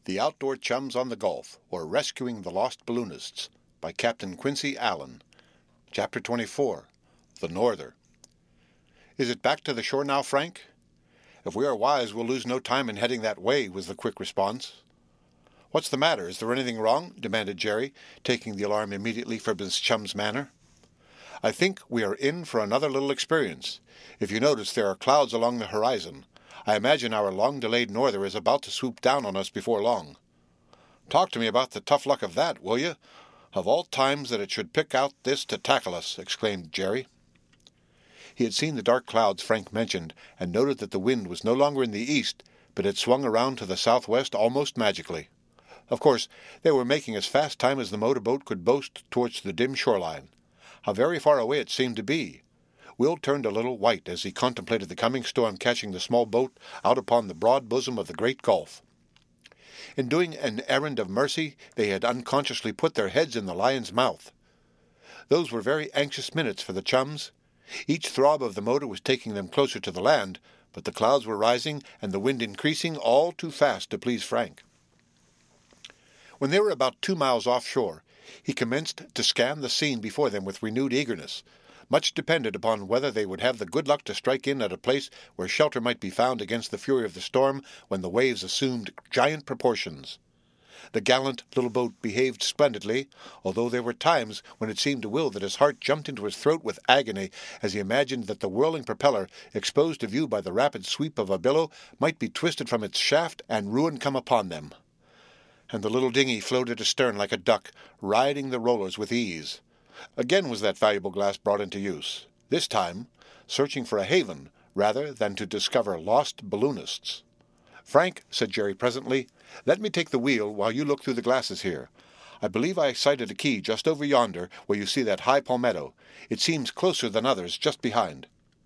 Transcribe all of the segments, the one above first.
The Outdoor Chums on the Gulf, or Rescuing the Lost Balloonists, by Captain Quincy Allen. Chapter 24. The Norther. "Is it back to the shore now, Frank?" "If we are wise, we'll lose no time in heading that way," was the quick response. "What's the matter? Is there anything wrong?" demanded Jerry, taking the alarm immediately from his chum's manner. "I think we are in for another little experience. If you notice, there are clouds along the horizon. I imagine our long-delayed norther is about to swoop down on us before long." "Talk to me about the tough luck of that, will you? Of all times that it should pick out this to tackle us!" exclaimed Jerry. He had seen the dark clouds Frank mentioned, and noted that the wind was no longer in the east, but had swung around to the southwest almost magically. Of course, they were making as fast time as the motorboat could boast towards the dim shoreline. How very far away it seemed to be! Will turned a little white as he contemplated the coming storm catching the small boat out upon the broad bosom of the great Gulf. In doing an errand of mercy, they had unconsciously put their heads in the lion's mouth. Those were very anxious minutes for the chums. Each throb of the motor was taking them closer to the land, but the clouds were rising and the wind increasing all too fast to please Frank. When they were about 2 miles offshore, he commenced to scan the scene before them with renewed eagerness. Much depended upon whether they would have the good luck to strike in at a place where shelter might be found against the fury of the storm when the waves assumed giant proportions. The gallant little boat behaved splendidly, although there were times when it seemed to Will that his heart jumped into his throat with agony as he imagined that the whirling propeller, exposed to view by the rapid sweep of a billow, might be twisted from its shaft and ruin come upon them. And the little dinghy floated astern like a duck, riding the rollers with ease. Again was that valuable glass brought into use, this time searching for a haven rather than to discover lost balloonists. "Frank," said Jerry presently, "let me take the wheel while you look through the glasses here. I believe I sighted a key just over yonder where you see that high palmetto. It seems closer than others just behind."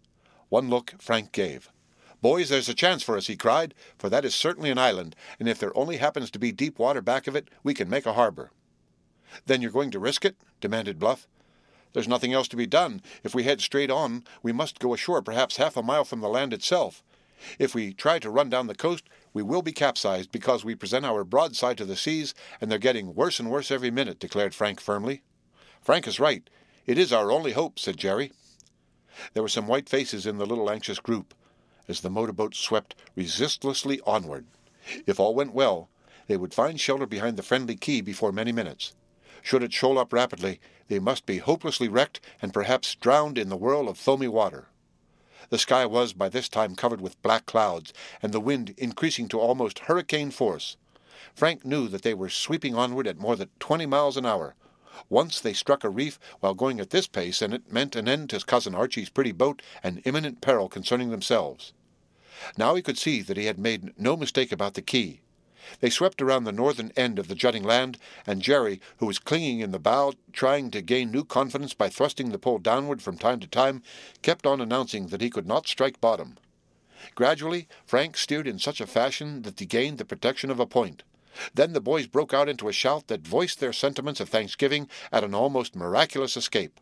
One look Frank gave. "Boys, there's a chance for us," he cried, "for that is certainly an island, and if there only happens to be deep water back of it, we can make a harbor." "Then you're going to risk it?" demanded Bluff. "There's nothing else to be done. If we head straight on, we must go ashore perhaps half a mile from the land itself. If we try to run down the coast, we will be capsized because we present our broadside to the seas, and they're getting worse and worse every minute," declared Frank firmly. "Frank is right. It is our only hope," said Jerry. There were some white faces in the little anxious group as the motorboat swept resistlessly onward. If all went well, they would find shelter behind the friendly key before many minutes. Should it shoal up rapidly, they must be hopelessly wrecked and perhaps drowned in the whirl of foamy water. The sky was by this time covered with black clouds, and the wind increasing to almost hurricane force. Frank knew that they were sweeping onward at more than 20 miles an hour. Once they struck a reef while going at this pace, and it meant an end to Cousin Archie's pretty boat and imminent peril concerning themselves. Now he could see that he had made no mistake about the key. They swept around the northern end of the jutting land, and Jerry, who was clinging in the bow, trying to gain new confidence by thrusting the pole downward from time to time, kept on announcing that he could not strike bottom. Gradually, Frank steered in such a fashion that he gained the protection of a point. Then the boys broke out into a shout that voiced their sentiments of thanksgiving at an almost miraculous escape.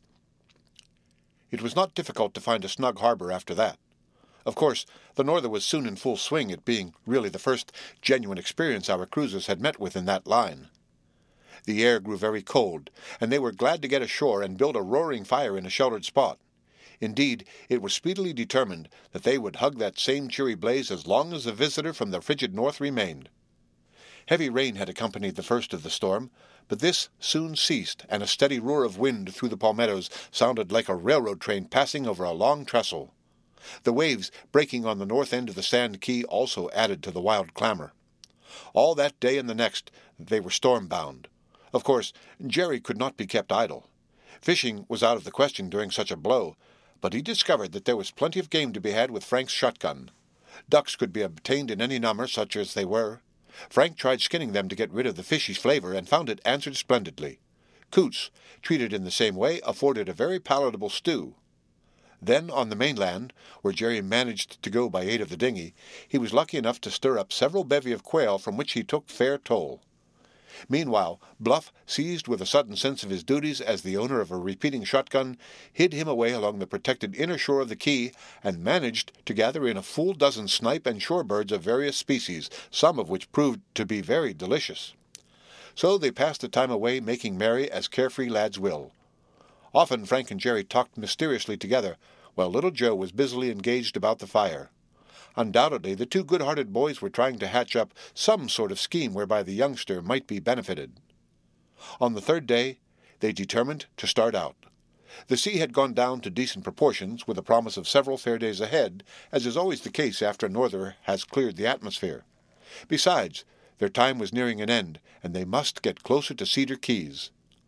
It was not difficult to find a snug harbor after that. Of course, the norther was soon in full swing, it being really the first genuine experience our cruisers had met with in that line. The air grew very cold, and they were glad to get ashore and build a roaring fire in a sheltered spot. Indeed, it was speedily determined that they would hug that same cheery blaze as long as the visitor from the frigid north remained. Heavy rain had accompanied the first of the storm, but this soon ceased, and a steady roar of wind through the palmettos sounded like a railroad train passing over a long trestle. The waves breaking on the north end of the sand key also added to the wild clamor. All that day and the next they were storm-bound. Of course, Jerry could not be kept idle. Fishing was out of the question during such a blow, but he discovered that there was plenty of game to be had with Frank's shotgun. Ducks could be obtained in any number, such as they were. Frank tried skinning them to get rid of the fishy flavor, and found it answered splendidly. Coots, treated in the same way, afforded a very palatable stew. Then, on the mainland, where Jerry managed to go by aid of the dinghy, he was lucky enough to stir up several bevy of quail from which he took fair toll. Meanwhile, Bluff, seized with a sudden sense of his duties as the owner of a repeating shotgun, hid him away along the protected inner shore of the key and managed to gather in a full dozen snipe and shorebirds of various species, some of which proved to be very delicious. So they passed the time away making merry as carefree lads will. Often Frank and Jerry talked mysteriously together, while little Joe was busily engaged about the fire. Undoubtedly, the two good-hearted boys were trying to hatch up some sort of scheme whereby the youngster might be benefited. On the third day, they determined to start out. The sea had gone down to decent proportions, with a promise of several fair days ahead, as is always the case after a norther has cleared the atmosphere. Besides, their time was nearing an end, and they must get closer to Cedar Keys.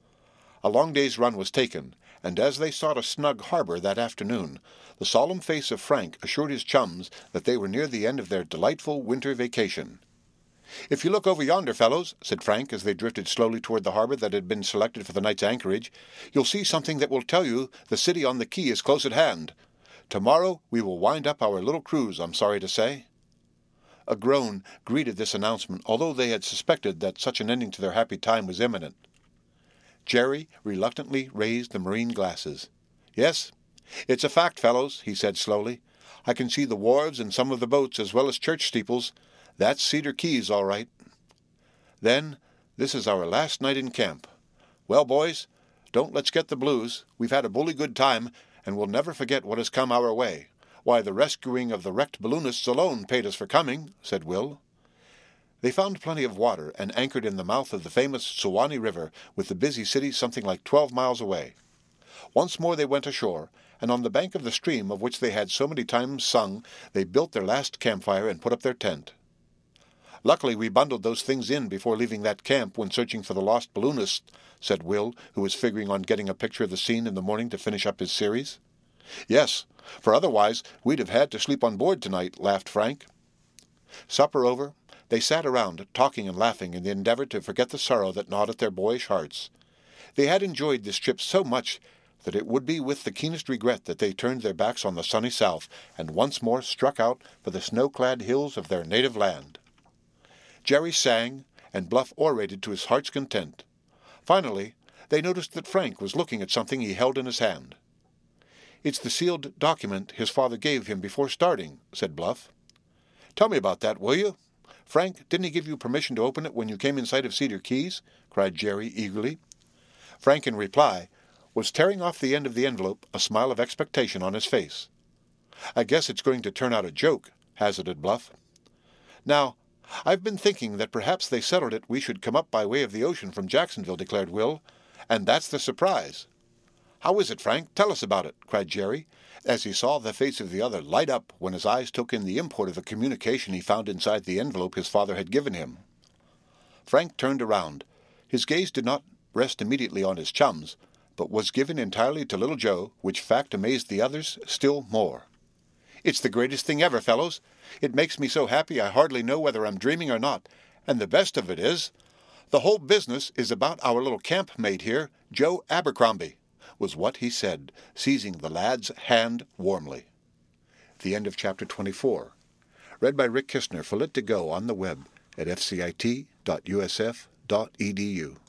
A long day's run was taken, and as they sought a snug harbor that afternoon, the solemn face of Frank assured his chums that they were near the end of their delightful winter vacation. "If you look over yonder, fellows," said Frank as they drifted slowly toward the harbor that had been selected for the night's anchorage, "you'll see something that will tell you the city on the key is close at hand. Tomorrow we will wind up our little cruise, I'm sorry to say." A groan greeted this announcement, although they had suspected that such an ending to their happy time was imminent. Jerry reluctantly raised the marine glasses. "Yes, it's a fact, fellows," he said slowly. "I can see the wharves and some of the boats as well as church steeples. That's Cedar Keys, all right." "Then this is our last night in camp. Well, boys, don't let's get the blues. We've had a bully good time, and we'll never forget what has come our way. Why, the rescuing of the wrecked balloonists alone paid us for coming," said Will. They found plenty of water and anchored in the mouth of the famous Suwannee River, with the busy city something like 12 miles away. Once more they went ashore, and on the bank of the stream of which they had so many times sung, they built their last campfire and put up their tent. "Luckily we bundled those things in before leaving that camp when searching for the lost balloonists," said Will, who was figuring on getting a picture of the scene in the morning to finish up his series. "Yes, for otherwise we'd have had to sleep on board tonight," laughed Frank. Supper over, they sat around, talking and laughing in the endeavor to forget the sorrow that gnawed at their boyish hearts. They had enjoyed this trip so much that it would be with the keenest regret that they turned their backs on the sunny south and once more struck out for the snow-clad hills of their native land. Jerry sang, and Bluff orated to his heart's content. Finally, they noticed that Frank was looking at something he held in his hand. "It's the sealed document his father gave him before starting," said Bluff. "Tell me about that, will you? Frank, didn't he give you permission to open it when you came in sight of Cedar Keys?" cried Jerry eagerly. Frank, in reply, was tearing off the end of the envelope, a smile of expectation on his face. "I guess it's going to turn out a joke," hazarded Bluff. "Now, I've been thinking that perhaps they settled it we should come up by way of the ocean from Jacksonville," declared Will, "and that's the surprise." "How is it, Frank? Tell us about it," cried Jerry, as he saw the face of the other light up when his eyes took in the import of the communication he found inside the envelope his father had given him. Frank turned around. His gaze did not rest immediately on his chums, but was given entirely to little Joe, which fact amazed the others still more. "It's the greatest thing ever, fellows. It makes me so happy I hardly know whether I'm dreaming or not, and the best of it is, the whole business is about our little campmate here, Joe Abercrombie," was what he said, seizing the lad's hand warmly. The end of Chapter 24. Read by Rick Kistner for Lit2Go on the web at fcit.usf.edu.